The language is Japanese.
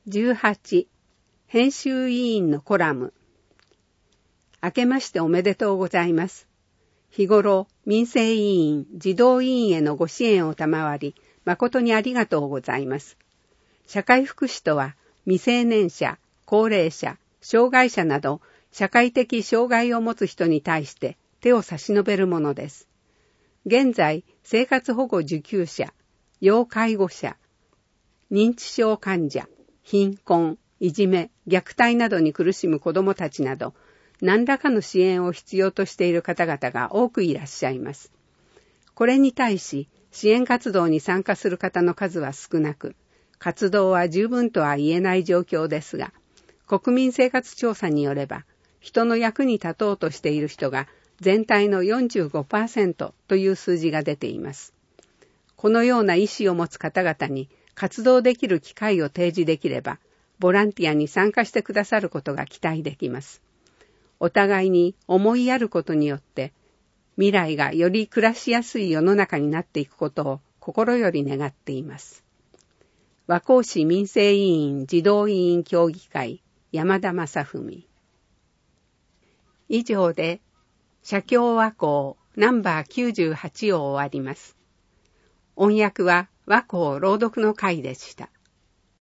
18、編集委員のコラム。明けましておめでとうございます。日頃、民生委員、児童委員へのご支援を賜り、誠にありがとうございます。社会福祉とは、未成年者、高齢者、障害者など、社会的障害を持つ人に対して手を差し伸べるものです。現在、生活保護受給者、要介護者、認知症患者、貧困、いじめ、虐待などに苦しむ子どもたちなど、何らかの支援を必要としている方々が多くいらっしゃいます。これに対し、支援活動に参加する方の数は少なく、活動は十分とは言えない状況ですが、国民生活調査によれば、人の役に立とうとしている人が全体の 45% という数字が出ています。このような意思を持つ方々に活動できる機会を提示できれば、ボランティアに参加してくださることが期待できます。お互いに思いやることによって、未来がより暮らしやすい世の中になっていくことを心より願っています。和光市民生委員児童委員協議会山田正文。以上で、写経和光ナンバー98を終わります。音訳は和光朗読の会でした。